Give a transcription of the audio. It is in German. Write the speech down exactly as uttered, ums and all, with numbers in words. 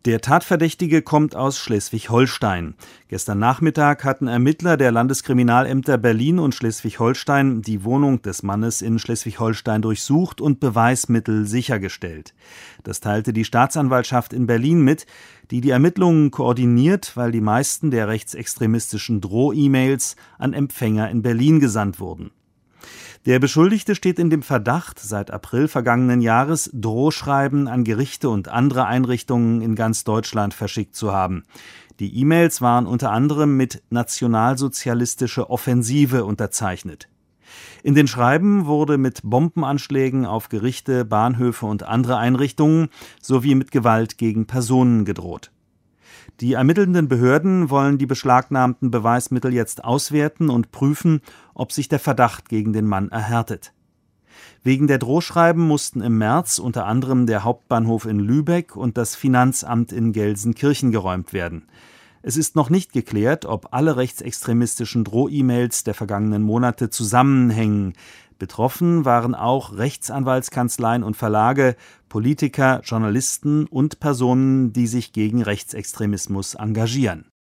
Der Tatverdächtige kommt aus Schleswig-Holstein. Gestern Nachmittag hatten Ermittler der Landeskriminalämter Berlin und Schleswig-Holstein die Wohnung des Mannes in Schleswig-Holstein durchsucht und Beweismittel sichergestellt. Das teilte die Staatsanwaltschaft in Berlin mit, die die Ermittlungen koordiniert, weil die meisten der rechtsextremistischen Droh-E-Mails an Empfänger in Berlin gesandt wurden. Der Beschuldigte steht in dem Verdacht, seit April vergangenen Jahres Drohschreiben an Gerichte und andere Einrichtungen in ganz Deutschland verschickt zu haben. Die E-Mails waren unter anderem mit nationalsozialistische Offensive unterzeichnet. In den Schreiben wurde mit Bombenanschlägen auf Gerichte, Bahnhöfe und andere Einrichtungen sowie mit Gewalt gegen Personen gedroht. Die ermittelnden Behörden wollen die beschlagnahmten Beweismittel jetzt auswerten und prüfen, ob sich der Verdacht gegen den Mann erhärtet. Wegen der Drohschreiben mussten im März unter anderem der Hauptbahnhof in Lübeck und das Finanzamt in Gelsenkirchen geräumt werden. Es ist noch nicht geklärt, ob alle rechtsextremistischen Droh-E-Mails der vergangenen Monate zusammenhängen. Betroffen waren auch Rechtsanwaltskanzleien und Verlage, Politiker, Journalisten und Personen, die sich gegen Rechtsextremismus engagieren.